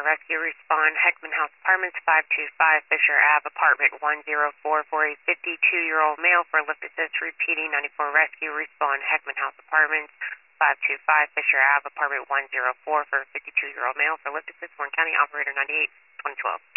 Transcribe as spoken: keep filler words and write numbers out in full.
Rescue, respond Heckman House Apartments, five two five Fisher Ave, apartment one zero four for a fifty-two-year-old male for lift assist. Repeating, ninety-four Rescue, respond Heckman House Apartments, five two five Fisher Ave, apartment one zero four for a fifty-two-year-old male for lift assist. Warren County, operator ninety-eight twenty twelve.